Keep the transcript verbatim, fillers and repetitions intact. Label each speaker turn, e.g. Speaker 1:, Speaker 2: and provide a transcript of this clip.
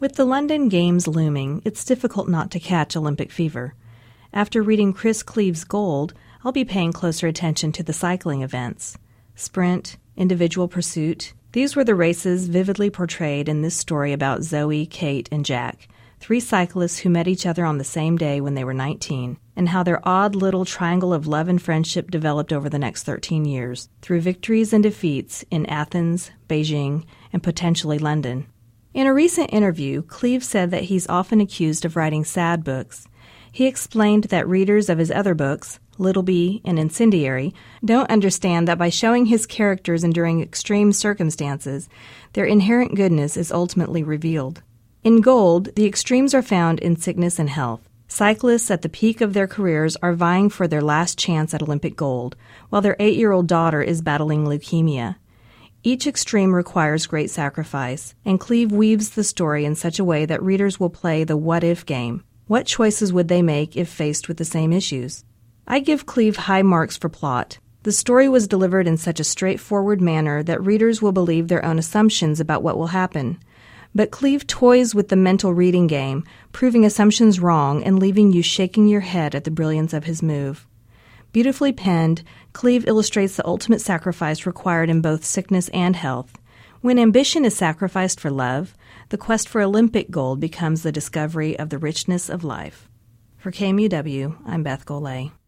Speaker 1: With the London Games looming, it's difficult not to catch Olympic fever. After reading Chris Cleave's Gold, I'll be paying closer attention to the cycling events. Sprint, individual pursuit, these were the races vividly portrayed in this story about Zoe, Kate, and Jack, three cyclists who met each other on the same day when they were nineteen, and how their odd little triangle of love and friendship developed over the next thirteen years, through victories and defeats in Athens, Beijing, and potentially London. In a recent interview, Cleave said that he's often accused of writing sad books. He explained that readers of his other books, Little Bee and Incendiary, don't understand that by showing his characters enduring extreme circumstances, their inherent goodness is ultimately revealed. In Gold, the extremes are found in sickness and health. Cyclists at the peak of their careers are vying for their last chance at Olympic gold, while their eight-year-old daughter is battling leukemia. Each extreme requires great sacrifice, and Cleave weaves the story in such a way that readers will play the what-if game. What choices would they make if faced with the same issues? I give Cleave high marks for plot. The story was delivered in such a straightforward manner that readers will believe their own assumptions about what will happen. But Cleave toys with the mental reading game, proving assumptions wrong and leaving you shaking your head at the brilliance of his move. Beautifully penned, Cleave illustrates the ultimate sacrifice required in both sickness and health. When ambition is sacrificed for love, the quest for Olympic gold becomes the discovery of the richness of life. For K M U W, I'm Beth Golay.